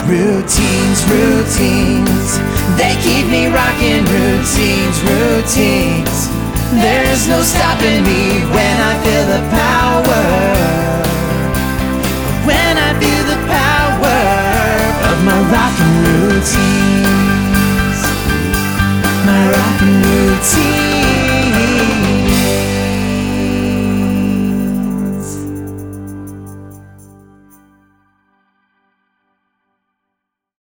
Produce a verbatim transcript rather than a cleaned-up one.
Routines, routines, they keep me rocking. Routines, routines, there's no stopping me when I feel the power. When I feel the power of my rockin' routines, my rockin' routines.